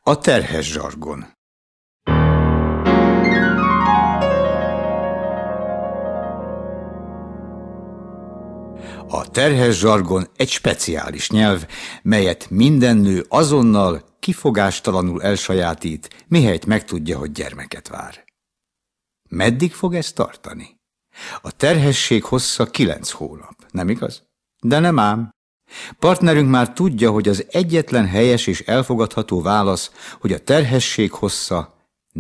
A terhes zsargon. A terhes zsargon egy speciális nyelv, melyet minden nő azonnal, kifogástalanul elsajátít, mihelyt megtudja, hogy gyermeket vár. Meddig fog ez tartani? A terhesség hossza 9 hónap, nem igaz? De nem ám. Partnerünk már tudja, hogy az egyetlen helyes és elfogadható válasz, hogy a terhesség hossza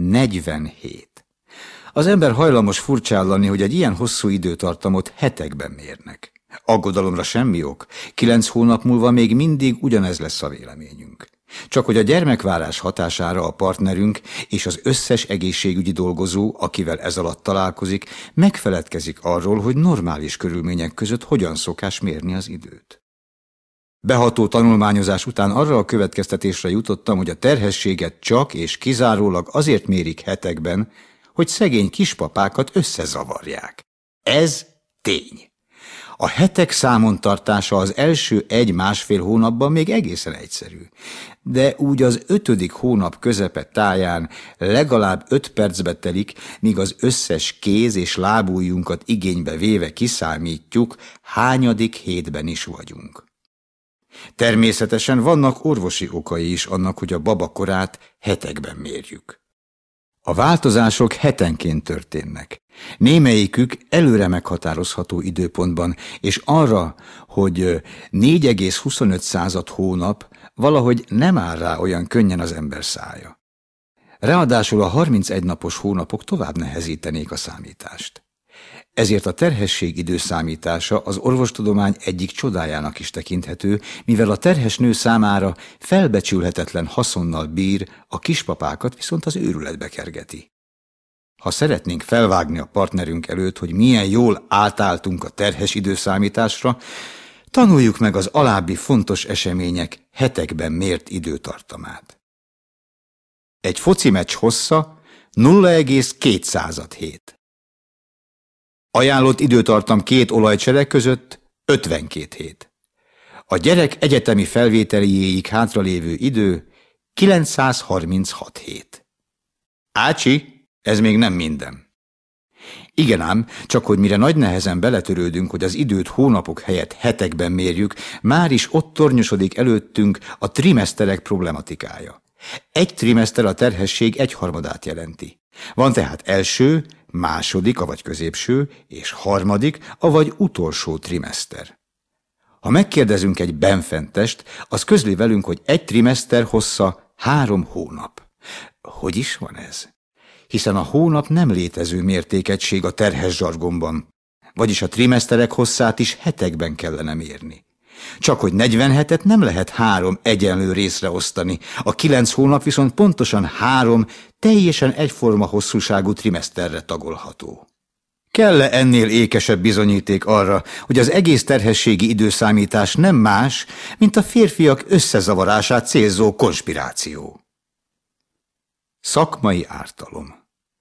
47. Az ember hajlamos furcsállani, hogy egy ilyen hosszú időtartamot hetekben mérnek. Aggodalomra semmi ok, 9 hónap múlva még mindig ugyanez lesz a véleményünk. Csak hogy a gyermekvárás hatására a partnerünk és az összes egészségügyi dolgozó, akivel ez alatt találkozik, megfeledkezik arról, hogy normális körülmények között hogyan szokás mérni az időt. Beható tanulmányozás után arra a következtetésre jutottam, hogy a terhességet csak és kizárólag azért mérik hetekben, hogy szegény kispapákat összezavarják. Ez tény. A hetek számon tartása az első 1-1,5 hónapban még egészen egyszerű, de úgy az 5. hónap közepe táján legalább 5 percbe telik, míg az összes kéz- és lábujjunkat igénybe véve kiszámítjuk, hányadik hétben is vagyunk. Természetesen vannak orvosi okai is annak, hogy a baba korát hetekben mérjük. A változások hetenként történnek. Némelyikük előre meghatározható időpontban, és arra, hogy 4,25 hónap valahogy nem áll rá olyan könnyen az ember szája. Ráadásul a 31 napos hónapok tovább nehezítenék a számítást. Ezért a terhesség időszámítása az orvostudomány egyik csodájának is tekinthető, mivel a terhes nő számára felbecsülhetetlen haszonnal bír, a kispapákat viszont az őrületbe kergeti. Ha szeretnénk felvágni a partnerünk előtt, hogy milyen jól átálltunk a terhes időszámításra, tanuljuk meg az alábbi fontos események hetekben mért időtartamát. Egy foci meccs hossza 0,2 hét. Ajánlott időtartam 2 olajcsere között 52 hét. A gyerek egyetemi felvételiéig hátralévő idő 936 hét. Ácsi, ez még nem minden. Igen ám, csak hogy mire nagy nehezen beletörődünk, hogy az időt hónapok helyett hetekben mérjük, már is ott tornyosodik előttünk a trimeszterek problematikája. Egy trimeszter a terhesség 1/3 jelenti. Van tehát első, második, avagy középső, és harmadik, avagy utolsó trimeszter. Ha megkérdezünk egy benfentest, az közli velünk, hogy egy trimeszter hossza 3 hónap. Hogy is van ez? Hiszen a hónap nem létező mértékegység a terhes zsargonban, vagyis a trimeszterek hosszát is hetekben kellene mérni. Csak hogy 47-et nem lehet 3 egyenlő részre osztani, a 9 hónap viszont pontosan 3 teljesen egyforma hosszúságú trimeszterre tagolható. Kell-e ennél ékesebb bizonyíték arra, hogy az egész terhességi időszámítás nem más, mint a férfiak összezavarását célzó konspiráció? Szakmai ártalom.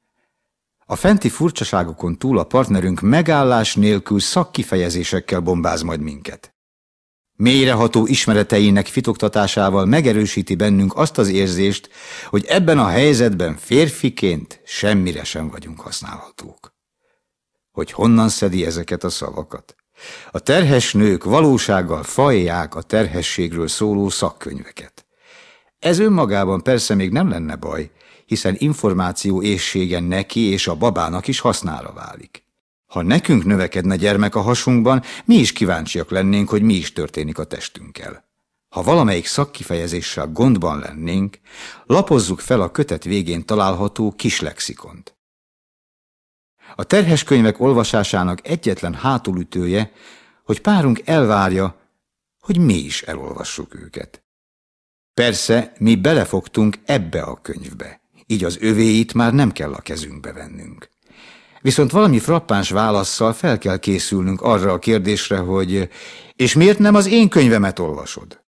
A fenti furcsaságokon túl a partnerünk megállás nélkül szakkifejezésekkel bombáz majd minket. Mélyreható ismereteinek fitoktatásával megerősíti bennünk azt az érzést, hogy ebben a helyzetben férfiként semmire sem vagyunk használhatók. Hogy honnan szedi ezeket a szavakat? A terhes nők valósággal fajják a terhességről szóló szakkönyveket. Ez önmagában persze még nem lenne baj, hiszen információ éhsége neki és a babának is hasznára válik. Ha nekünk növekedne gyermek a hasunkban, mi is kíváncsiak lennénk, hogy mi is történik a testünkkel. Ha valamelyik szakkifejezéssel gondban lennénk, lapozzuk fel a kötet végén található kis lexikont. A terhes könyvek olvasásának egyetlen hátulütője, hogy párunk elvárja, hogy mi is elolvassuk őket. Persze, mi belefogtunk ebbe a könyvbe, így az övéit már nem kell a kezünkbe vennünk. Viszont valami frappáns válasszal fel kell készülnünk arra a kérdésre, hogy és miért nem az én könyvemet olvasod?